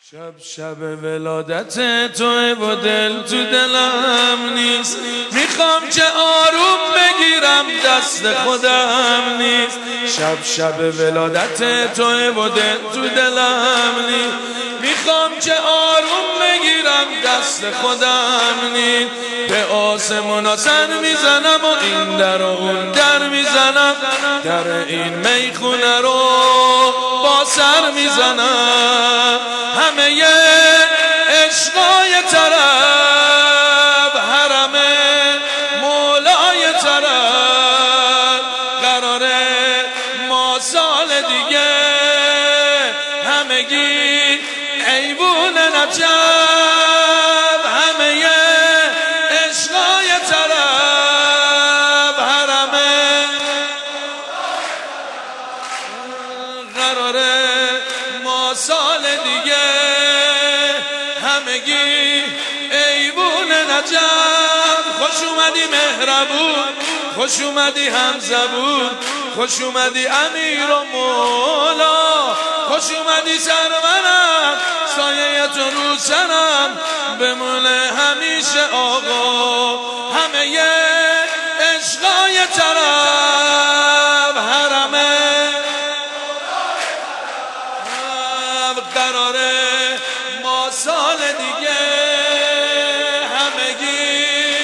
شب ولادت توه و دل تو دلم نیست، میخوام که آروم بگیرم دست خودم نیست. شب ولادت توه و دل تو دلم نیست، میخوام که آروم بگیرم دست خودم نیست. به آسمونا سر میزنم و این در و اون در میزنم، در این میخونه رو با سر میزنم. همه عشقای طرف حرم مولای طرف، قراره ما سال دیگه همگی ایوون نجف. همه عشقای طرف حرم قراره ما سال دیگه همگی ایوون نجف. خوش اومدی مهربون، خوش اومدی همزبون، خوش اومدی امیر و مولا، خوش اومدی سرورم، سایه تو رو سرم بمونه همیشه آقا. همه عشقای طرف حرمه قراره ما سال دیگه همگی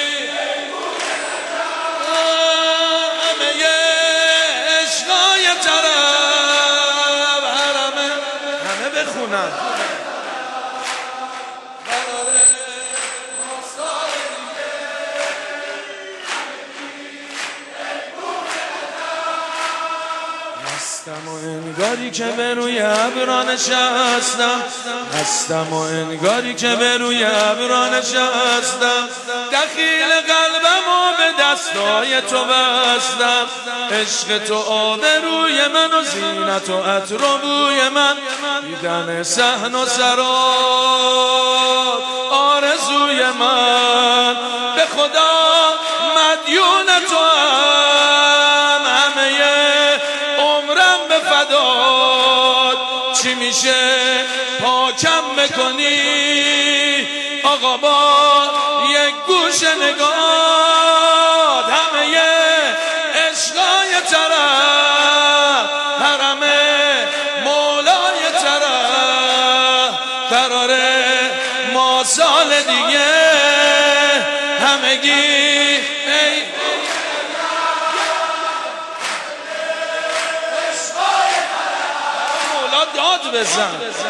همه عشقای طرف حرمه همه بخونن. هستم و انگاری که به روی ابرا نشستم، هستم و انگاری که به روی ابرا نشستم، دخیل قلبم و به دستای تو بستم. عشق تو آبروی من و زینت و عطر و بوی من، دیدن صحن و سراب آرزوی من. به خدا مدیون تو هم، همه عمرم به فدات. چی میشه پاکم بکنی آقا با یک گوش نگاه. همه عشقای طرف حرم مولای طرف، قراره ما سال دیگه همگی داد بزن.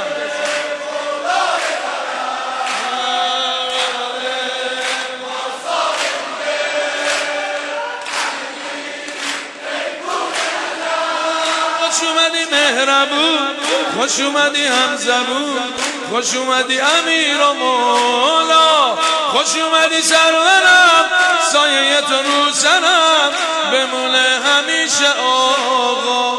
خوش اومدی مهربون، خوش اومدی همزبون، خوش اومدی امیر و مولا، خوش اومدی سرورم، سایه تو رو سرم بمونه همیشه آقا.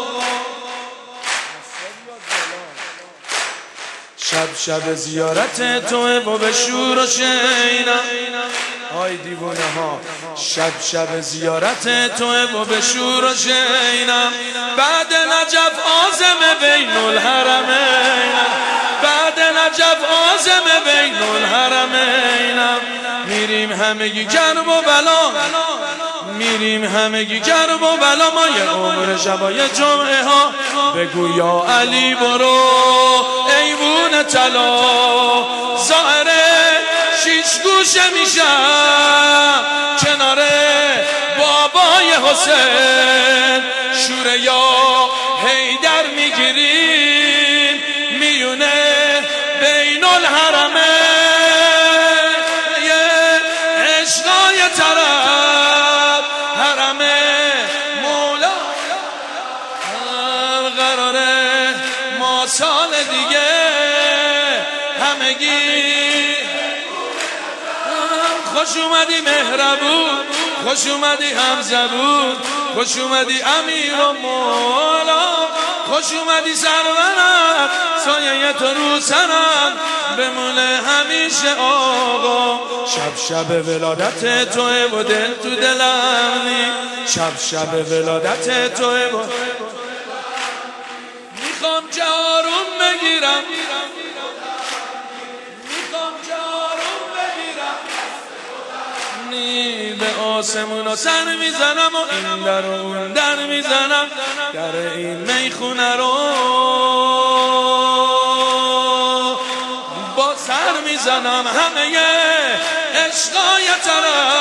شب زیارت توه و به شور و شینم، آی دیوانه ها. شب زیارت توه و به شور و شینم، بعد نجف عازم بین الحرمینم، بعد نجف عازم بین الحرمینم. میریم همگی کرب و بلا، میریم همگی کرب و بلا. ما یه عمر شبای جمعه ها بگو یا علی برو ایوون طلا. ظاهره شیش گوشه میشم کنار بابای حسین، شوره یا حیدر میگیریم میونه بین الحرمه. یه عشقای طرف حرمه مولا، قراره ما سال دیگه همگی. خوش اومدی مهربون، خوش اومدی همزبون، خوش اومدی امیر و مولا، خوش اومدی سرورم، سایه تو رو سرم بمونه همیشه آقا. شب ولادت توه و دل تو دلم نیست، شب ولادت توه و میخوام که آروم بگیرم آسمونا سر میزنم و این در و اون در میزنم، در این میخونه رو با سر میزنم. همه عشقای طرف